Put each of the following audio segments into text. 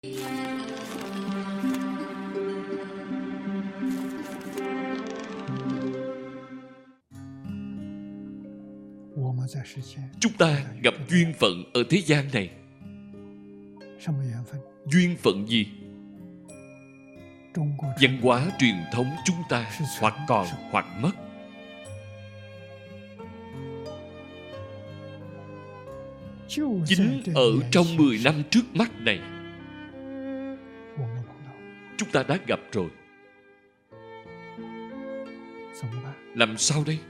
Chúng ta gặp duyên phận ở thế gian này. Duyên phận gì? Văn hóa truyền thống chúng ta hoặc còn hoặc mất. Chính ở trong 10 năm trước mắt này, chúng ta đã gặp rồi. Làm sao đây?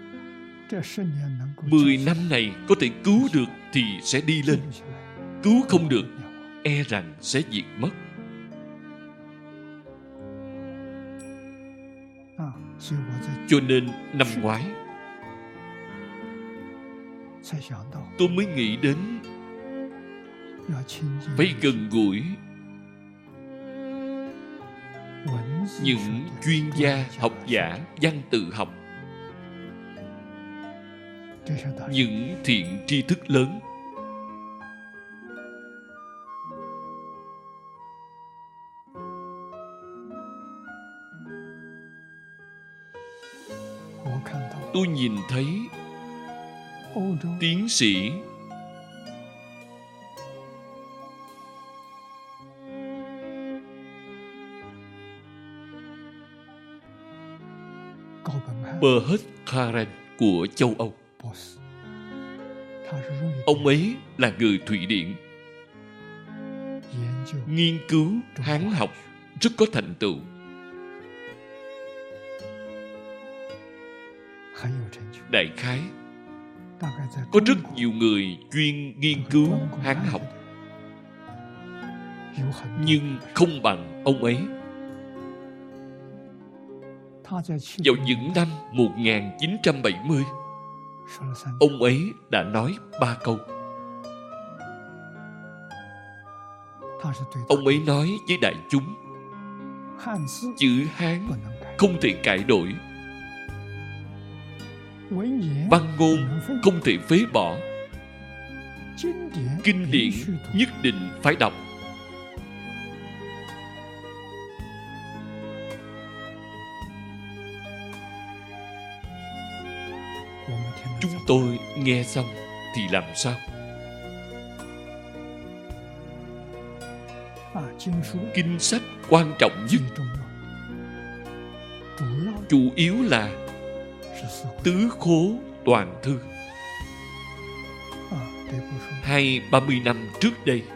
10 năm này có thể cứu được thì sẽ đi lên, cứu không được e rằng sẽ diệt mất. Cho nên năm ngoái tôi mới nghĩ đến phải gần gũi những chuyên gia, học giả, văn tự học, những thiện tri thức lớn. Tôi nhìn thấy tiến sĩ Bernhard Karen của châu Âu. Ông ấy là người Thụy Điển, nghiên cứu Hán học rất có thành tựu. Đại khái có rất nhiều người chuyên nghiên cứu Hán học, nhưng không bằng ông ấy. Vào những năm 1970, ông ấy đã nói 3 câu. Ông ấy nói với đại chúng, chữ Hán không thể cải đổi, văn ngôn không thể phế bỏ, kinh điển nhất định phải đọc. Chúng tôi nghe xong thì làm sao? Kinh sách quan trọng nhất, chủ yếu là Tứ Khố Toàn Thư. 20-30 năm trước đây,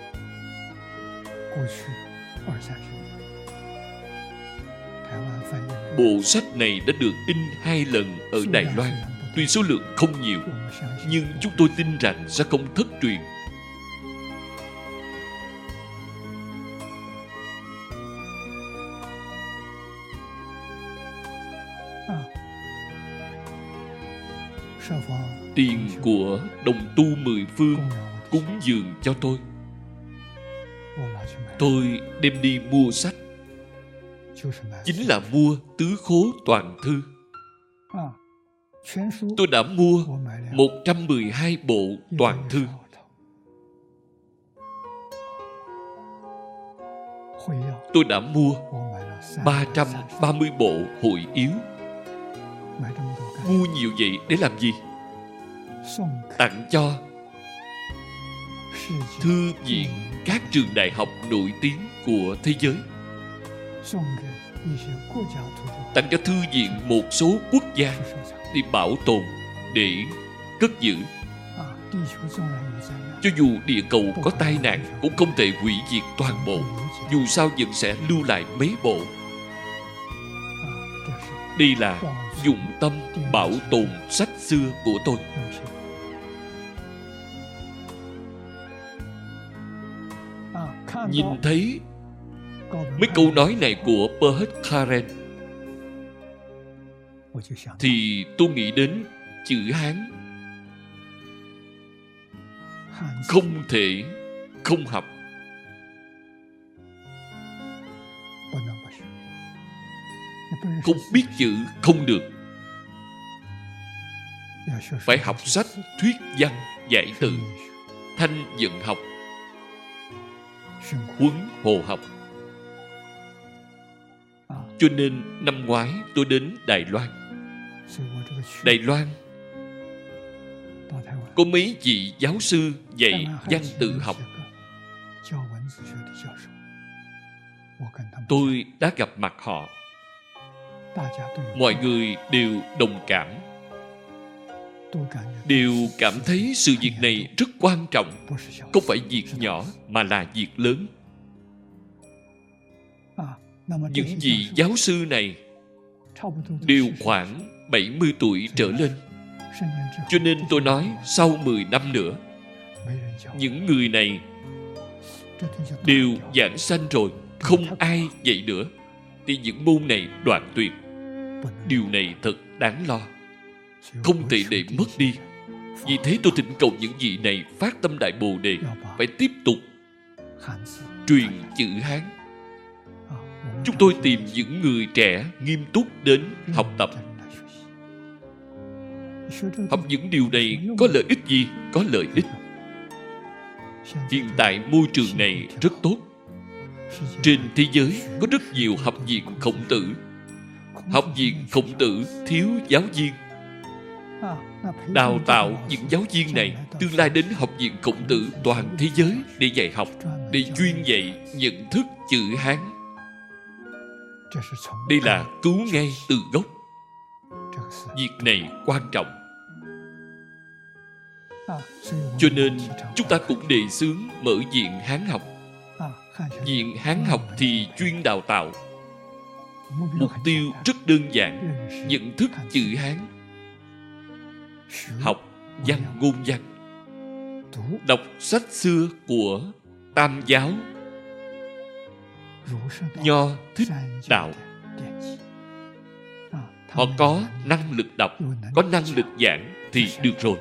bộ sách này đã được in 2 lần ở Đài Loan. Tuy số lượng không nhiều, nhưng chúng tôi tin rằng sẽ không thất truyền. Tiền của đồng tu 10 phương cúng dường cho tôi. Tôi đem đi mua sách, chính là mua Tứ Khố Toàn Thư. Tôi đã mua 112 bộ toàn thư. Tôi đã mua 330 bộ hội yếu. Mua nhiều vậy để làm gì? Tặng cho thư viện các trường đại học nổi tiếng của thế giới, tặng cho thư viện một số quốc gia để bảo tồn, để cất giữ. Cho dù địa cầu có tai nạn cũng không thể hủy diệt toàn bộ, dù sao vẫn sẽ lưu lại mấy bộ. Đây là dụng tâm bảo tồn sách xưa của tôi. Nhìn thấy mấy câu nói này của Bernhard Karen thì tôi nghĩ đến chữ Hán không thể không học. Không biết chữ không được. Phải học sách thuyết văn, giải từ, thanh vận học, huống hồ học. Cho nên năm ngoái tôi đến Đài Loan. Đài Loan có mấy vị giáo sư dạy văn tự học. Tôi đã gặp mặt họ. Mọi người đều đồng cảm, đều cảm thấy sự việc này rất quan trọng. Không phải việc nhỏ mà là việc lớn. Những vị giáo sư này đều khoảng 70 tuổi trở lên. Cho nên tôi nói sau 10 năm nữa, những người này đều giảng sanh rồi, không ai dạy nữa, thì những môn này đoạn tuyệt. Điều này thật đáng lo, không thể để mất đi. Vì thế tôi thỉnh cầu những vị này phát tâm Đại Bồ Đề, phải tiếp tục truyền chữ Hán. Chúng tôi tìm những người trẻ nghiêm túc đến học tập. Học những điều này có lợi ích gì? Có lợi ích. Hiện tại môi trường này rất tốt. Trên thế giới có rất nhiều học viện Khổng Tử. Học viện Khổng Tử thiếu giáo viên. Đào tạo những giáo viên này tương lai đến học viện Khổng Tử toàn thế giới để dạy học, để chuyên dạy nhận thức chữ Hán. Đây là cứu ngay từ gốc. Việc này quan trọng. Cho nên chúng ta cũng đề xướng mở viện Hán học. Viện Hán học thì chuyên đào tạo. Mục tiêu rất đơn giản: nhận thức chữ Hán, học văn ngôn văn, đọc sách xưa của Tam giáo, Nho, Thích, Đạo. Họ có năng lực đọc, có năng lực giảng thì được rồi.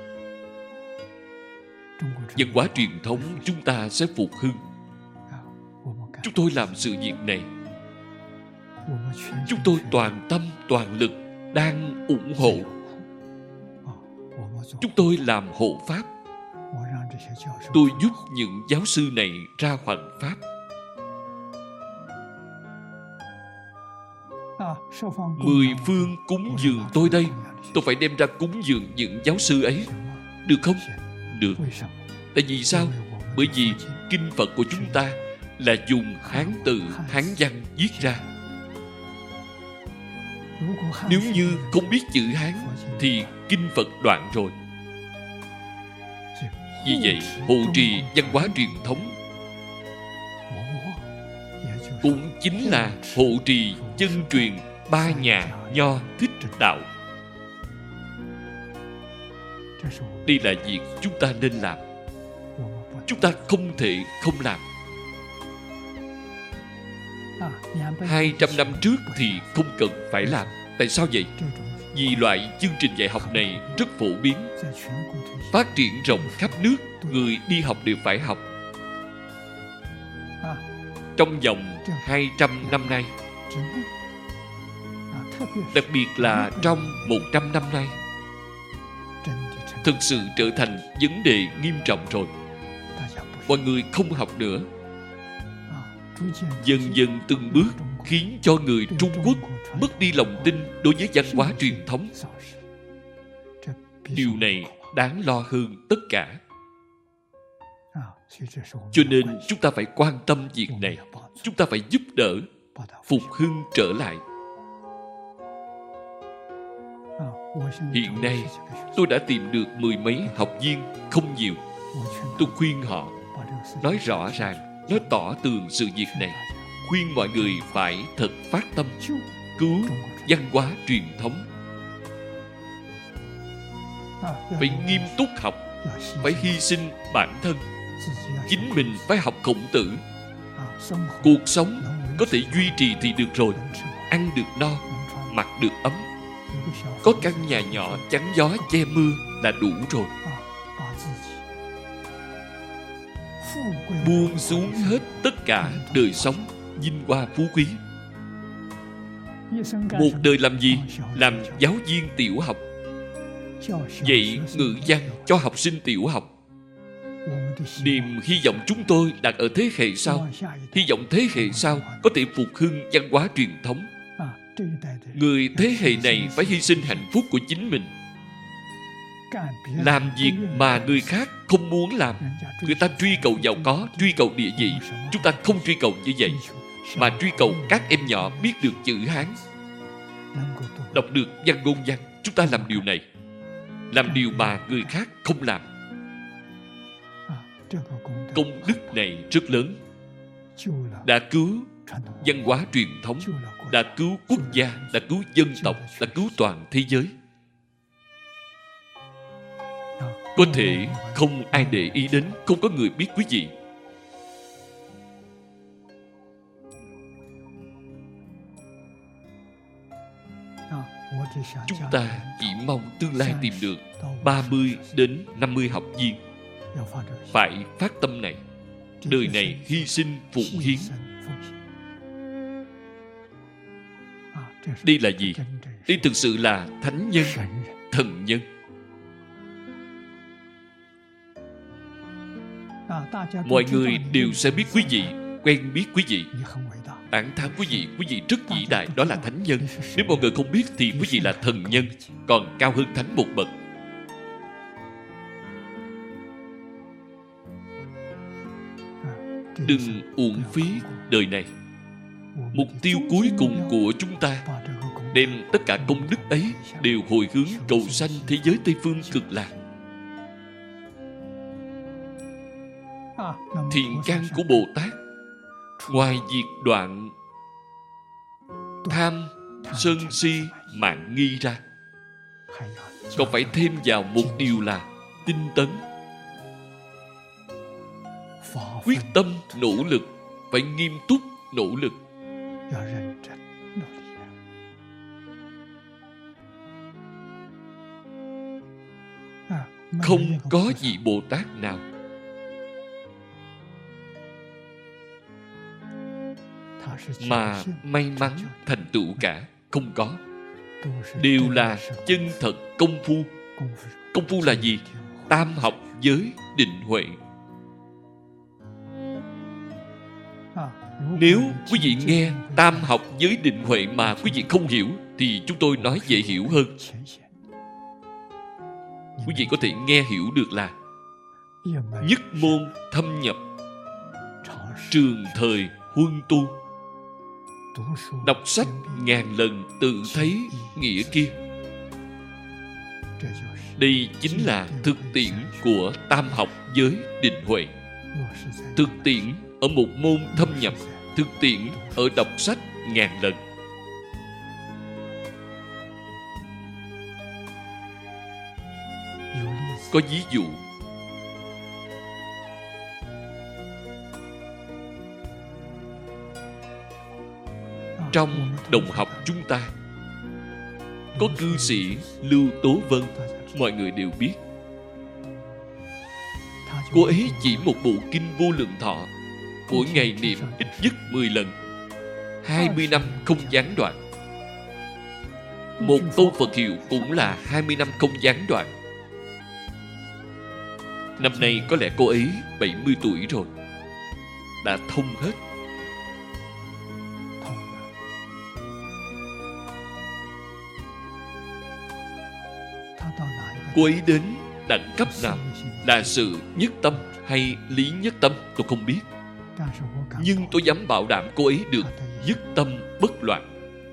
Văn hóa truyền thống chúng ta sẽ phục hưng. Chúng tôi làm sự việc này, chúng tôi toàn tâm toàn lực đang ủng hộ. Chúng tôi làm hộ pháp. Tôi giúp những giáo sư này ra hoằng pháp. 10 phương cúng dường tôi đây, tôi phải đem ra cúng dường những giáo sư ấy. Được không? Được. Tại vì sao? Bởi vì kinh Phật của chúng ta là dùng Hán tự, Hán văn viết ra. Nếu như không biết chữ Hán thì kinh Phật đoạn rồi. Vì vậy, hộ trì văn hóa truyền thống cũng chính là hộ trì chân truyền ba nhà Nho, Thích, Đạo. Đây là việc chúng ta nên làm. Chúng ta không thể không làm. 200 năm trước thì không cần phải làm. Tại sao vậy? Vì loại chương trình dạy học này rất phổ biến, phát triển rộng khắp nước, người đi học đều phải học. Trong vòng 200 năm nay, đặc biệt là trong 100 năm nay, thực sự trở thành vấn đề nghiêm trọng rồi. Mọi người không học nữa. Dần dần từng bước khiến cho người Trung Quốc mất đi lòng tin đối với văn hóa truyền thống. Điều này đáng lo hơn tất cả. Cho nên chúng ta phải quan tâm việc này. Chúng ta phải giúp đỡ, phục hưng trở lại. Hiện nay tôi đã tìm được 10 mấy học viên, không nhiều. Tôi khuyên họ nói rõ ràng, nói tỏ tường sự việc này, khuyên mọi người phải thật phát tâm cứu văn hóa truyền thống. Phải nghiêm túc học, phải hy sinh bản thân. Chính mình phải học Khổng Tử. Cuộc sống có thể duy trì thì được rồi. Ăn được no, mặc được ấm, có căn nhà nhỏ chắn gió che mưa là đủ rồi. Buông xuống hết tất cả đời sống, vinh hoa phú quý. Một đời làm gì? Làm giáo viên tiểu học, dạy ngữ văn cho học sinh tiểu học. Niềm hy vọng chúng tôi đặt ở thế hệ sau. Hy vọng thế hệ sau có thể phục hưng văn hóa truyền thống. Người thế hệ này phải hy sinh hạnh phúc của chính mình, làm việc mà người khác không muốn làm. Người ta truy cầu giàu có, truy cầu địa vị. Chúng ta không truy cầu như vậy, mà truy cầu các em nhỏ biết được chữ Hán, đọc được văn ngôn văn. Chúng ta làm điều này, làm điều mà người khác không làm. Công đức này rất lớn, đã cứu văn hóa truyền thống, đã cứu quốc gia, đã cứu dân tộc, đã cứu toàn thế giới. Có thể không ai để ý đến, không có người biết quý vị. Chúng ta chỉ mong tương lai tìm được 30 đến 50 học viên. Phải phát tâm này, đời này hy sinh phụng hiến. Đây là gì? Đây thực sự là thánh nhân, thần nhân. Mọi người đều sẽ biết quý vị, quen biết quý vị, tán thán quý vị rất vĩ đại, đó là thánh nhân. Nếu mọi người không biết thì quý vị là thần nhân, còn cao hơn thánh một bậc. Đừng uổng phí đời này. Mục tiêu cuối cùng của chúng ta, đem tất cả công đức ấy đều hồi hướng cầu sanh thế giới Tây Phương Cực Lạc. Thiện căn của Bồ Tát, ngoài việc đoạn tham, sân si, mạn nghi ra, còn phải thêm vào một điều là tinh tấn, quyết tâm nỗ lực, phải nghiêm túc nỗ lực. Không có vị Bồ Tát nào mà may mắn thành tựu cả. Không có. Đều là chân thật công phu. Công phu là gì? Tam học giới định huệ. Nếu quý vị nghe tam học giới định huệ mà quý vị không hiểu, thì chúng tôi nói dễ hiểu hơn. Quý vị có thể nghe hiểu được là nhất môn thâm nhập, trường thời huân tu. Đọc sách ngàn lần tự thấy nghĩa kia. Đây chính là thực tiễn của tam học giới định huệ. Thực tiễn ở một môn thâm nhập, thực tiễn ở đọc sách ngàn lần. Có ví dụ, trong đồng học chúng ta có cư sĩ Lưu Tố Vân, mọi người đều biết. Cô ấy chỉ một bộ kinh Vô Lượng Thọ, mỗi ngày niệm ít nhất 10 lần, 20 năm không gián đoạn. Một câu Phật hiệu cũng là 20 năm không gián đoạn. Năm nay có lẽ cô ấy 70 tuổi rồi, đã thông hết. Cô ấy đến đẳng cấp nào? Là sự nhất tâm hay lý nhất tâm tôi không biết, nhưng tôi dám bảo đảm cô ấy được nhất tâm bất loạn.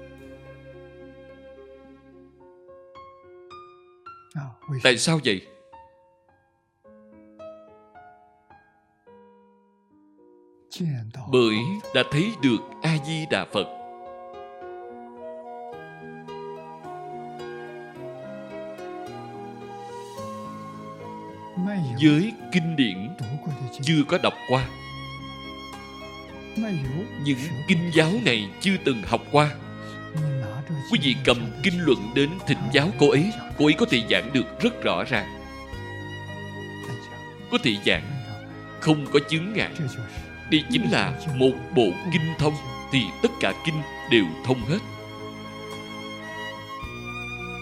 Tại sao vậy? Bởi đã thấy được A-di-đà Phật. Với kinh điển chưa có đọc qua, những kinh giáo này chưa từng học qua, quý vị cầm kinh luận đến thỉnh giáo cô ấy có thể giảng được rất rõ ràng, có thể giảng không có chướng ngại. Đây chính là một bộ kinh thông, thì tất cả kinh đều thông hết.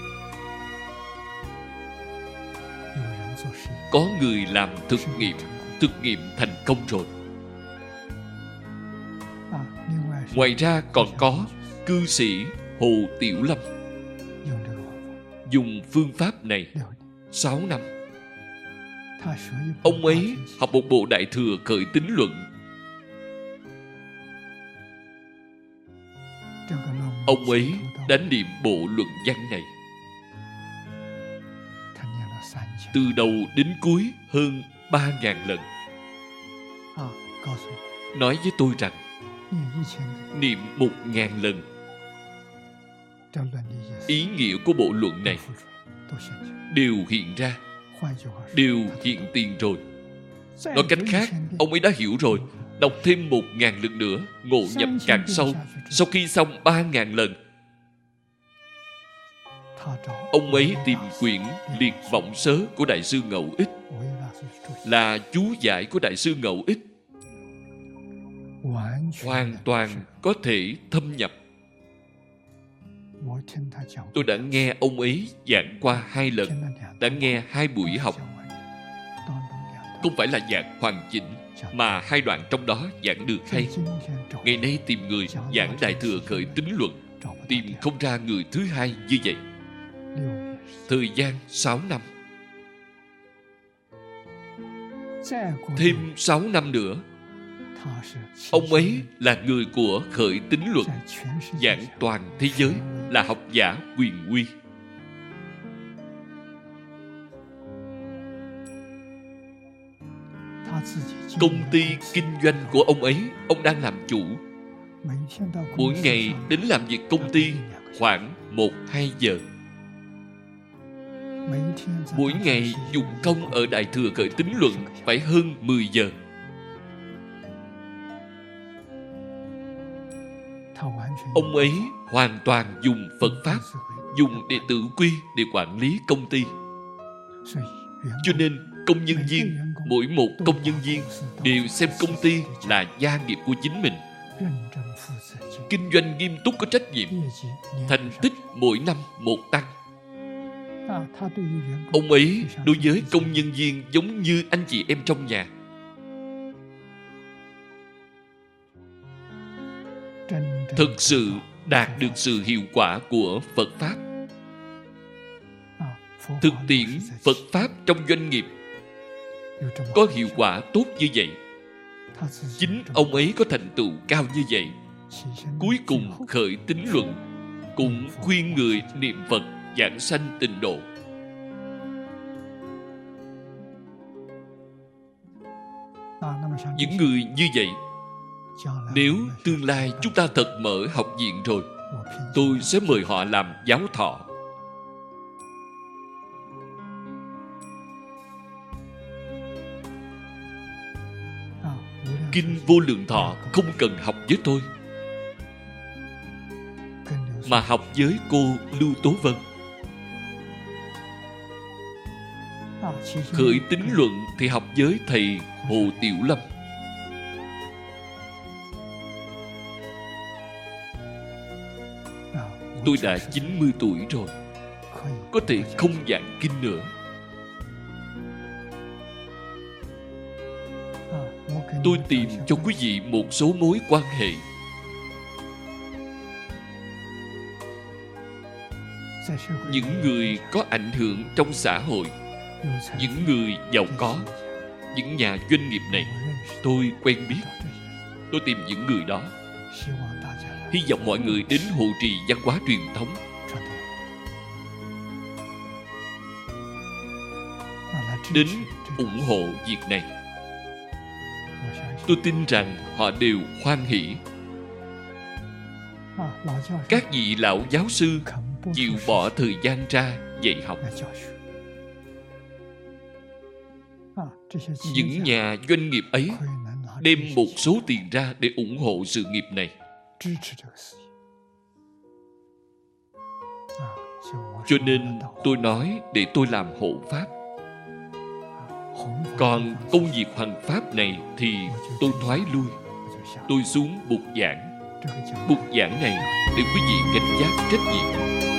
Có người làm thực nghiệm, thực nghiệm thành công rồi. Ngoài ra còn có cư sĩ Hồ Tiểu Lâm dùng phương pháp này 6 năm. Ông ấy học một bộ Đại Thừa Khởi Tín Luận. Ông ấy đã niệm bộ luận văn này từ đầu đến cuối hơn 3.000 lần. Nói với tôi rằng niệm 1.000 lần, ý nghĩa của bộ luận này đều hiện ra, đều hiện tiền rồi. Nói cách khác, ông ấy đã hiểu rồi. Đọc thêm 1.000 lần nữa, ngộ nhập càng sâu. Sau khi xong 3.000 lần, ông ấy tìm quyển Liệt Vọng Sớ của Đại sư Ngẫu Ích, là chú giải của Đại sư Ngẫu Ích, hoàn toàn có thể thâm nhập. Tôi đã nghe ông ấy giảng qua 2 lần, đã nghe 2 buổi học. Không phải là giảng hoàn chỉnh, mà 2 đoạn trong đó giảng được hay. Ngày nay tìm người giảng Đại Thừa Khởi Tín Luận, tìm không ra người thứ hai như vậy. Thời gian 6 năm. Thêm 6 năm nữa, ông ấy là người của Khởi Tín Luận, giảng toàn thế giới, là học giả quyền uy. Công ty kinh doanh của ông ấy, ông đang làm chủ. Mỗi ngày đến làm việc công ty khoảng 1-2 giờ. Mỗi ngày dùng công ở Đại Thừa Khởi Tín Luận phải hơn 10 giờ. Ông ấy hoàn toàn dùng Phật Pháp, dùng đệ tử quy để quản lý công ty. Cho nên công nhân viên, mỗi một công nhân viên đều xem công ty là gia nghiệp của chính mình. Kinh doanh nghiêm túc có trách nhiệm, thành tích mỗi năm một tăng. Ông ấy đối với công nhân viên giống như anh chị em trong nhà. Thực sự đạt được sự hiệu quả của Phật Pháp. Thực tiễn Phật Pháp trong doanh nghiệp có hiệu quả tốt như vậy. Chính ông ấy có thành tựu cao như vậy. Cuối cùng Khởi Tín Luận cũng khuyên người niệm Phật giảng sanh tịnh độ. Những người như vậy, nếu tương lai chúng ta thật mở học viện rồi, tôi sẽ mời họ làm giáo thọ. Kinh Vô Lượng Thọ không cần học với tôi, mà học với cô Lưu Tố Vân. Khởi Tín Luận thì học với thầy Hồ Tiểu Lâm. Tôi đã 90 tuổi rồi, có thể không giảng kinh nữa. Tôi tìm cho quý vị một số mối quan hệ. Những người có ảnh hưởng trong xã hội, những người giàu có, những nhà doanh nghiệp này, tôi quen biết. Tôi tìm những người đó. Hy vọng mọi người đến hộ trì văn hóa truyền thống, đến ủng hộ việc này. Tôi tin rằng họ đều hoan hỷ. Các vị lão giáo sư chịu bỏ thời gian ra dạy học. Những nhà doanh nghiệp ấy đem một số tiền ra để ủng hộ sự nghiệp này. Cho nên tôi nói để tôi làm hộ pháp. Còn công việc hoằng pháp này thì tôi thoái lui. Tôi xuống bục giảng. Bục giảng này để quý vị cảnh giác trách nhiệm.